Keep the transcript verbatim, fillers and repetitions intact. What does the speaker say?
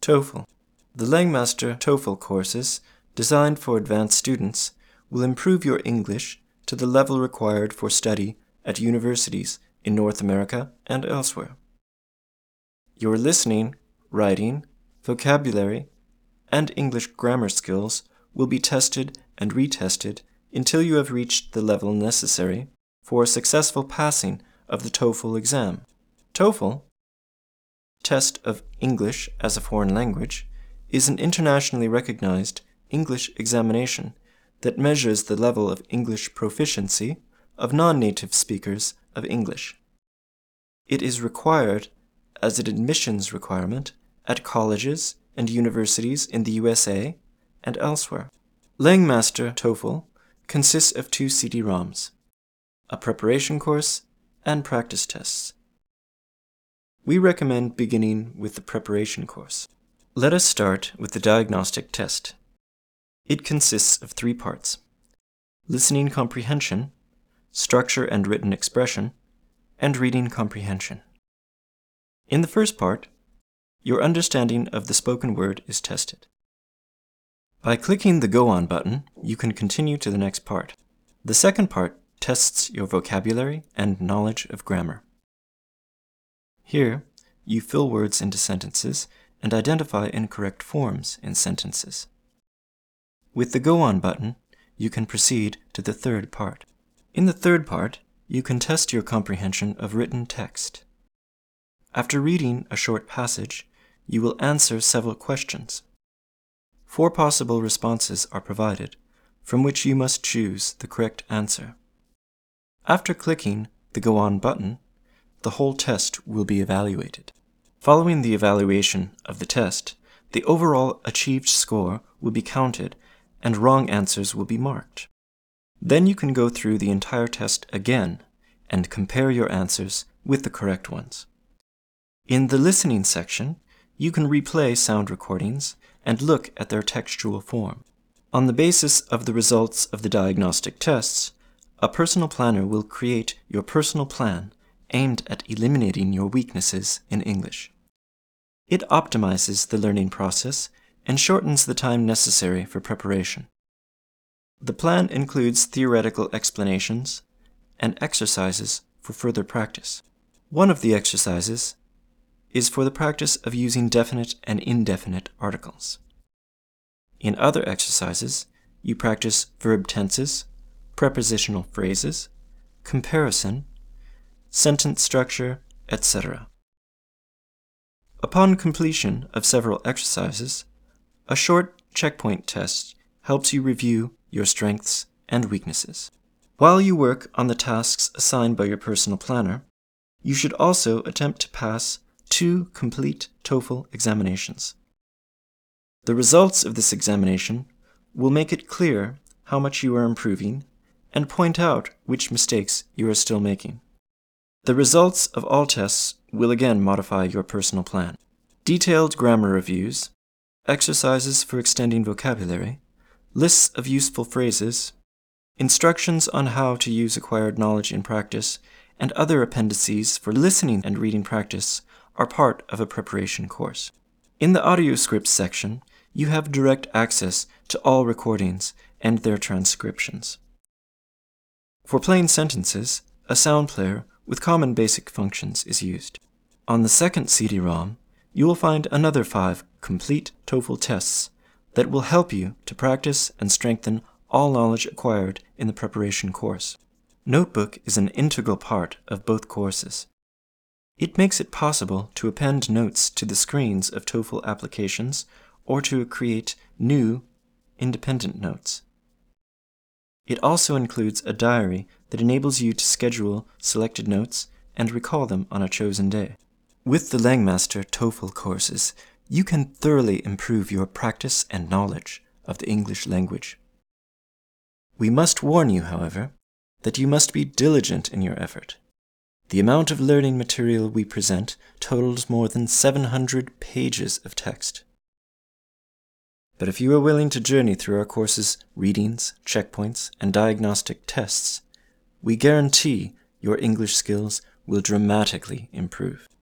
TOEFL. The Langmaster TOEFL courses, designed for advanced students, will improve your English to the level required for study at universities in North America and elsewhere. Your listening, writing, vocabulary, and English grammar skills will be tested and retested until you have reached the level necessary for a successful passing of the TOEFL exam. TOEFL, Test of English as a Foreign Language, is an internationally recognized English examination that measures the level of English proficiency of non-native speakers of English. It is required as an admissions requirement at colleges and universities in the U S A and elsewhere. Langmaster TOEFL consists of two C D ROMs, a preparation course and practice tests. We recommend beginning with the preparation course. Let us start with the diagnostic test. It consists of three parts: listening comprehension, structure and written expression, and reading comprehension. In the first part, your understanding of the spoken word is tested. By clicking the Go On button, you can continue to the next part. The second part tests your vocabulary and knowledge of grammar. Here, you fill words into sentences and identify incorrect forms in sentences. With the Go On button, you can proceed to the third part. In the third part, you can test your comprehension of written text. After reading a short passage, you will answer several questions. Four possible responses are provided, from which you must choose the correct answer. After clicking the Go On button, the whole test will be evaluated. Following the evaluation of the test, the overall achieved score will be counted and wrong answers will be marked. Then you can go through the entire test again and compare your answers with the correct ones. In the listening section, you can replay sound recordings and look at their textual form. On the basis of the results of the diagnostic tests, a personal planner will create your personal plan aimed at eliminating your weaknesses in English. It optimizes the learning process and shortens the time necessary for preparation. The plan includes theoretical explanations and exercises for further practice. One of the exercises is for the practice of using definite and indefinite articles. In other exercises, you practice verb tenses, prepositional phrases, comparison, sentence structure, et cetera. Upon completion of several exercises, a short checkpoint test helps you review your strengths and weaknesses. While you work on the tasks assigned by your personal planner, you should also attempt to pass two complete TOEFL examinations. The results of this examination will make it clear how much you are improving and point out which mistakes you are still making. The results of all tests will again modify your personal plan. Detailed grammar reviews, exercises for extending vocabulary, lists of useful phrases, instructions on how to use acquired knowledge in practice, and other appendices for listening and reading practice are part of a preparation course. In the audio scripts section, you have direct access to all recordings and their transcriptions. For plain sentences, a sound player with common basic functions is used. On the second C D ROM, you will find another five complete TOEFL tests that will help you to practice and strengthen all knowledge acquired in the preparation course. Notebook is an integral part of both courses. It makes it possible to append notes to the screens of TOEFL applications or to create new, independent notes. It also includes a diary that enables you to schedule selected notes and recall them on a chosen day. With the Langmaster TOEFL courses, you can thoroughly improve your practice and knowledge of the English language. We must warn you, however, that you must be diligent in your effort. The amount of learning material we present totals more than seven hundred pages of text. But if you are willing to journey through our course's readings, checkpoints, and diagnostic tests, we guarantee your English skills will dramatically improve.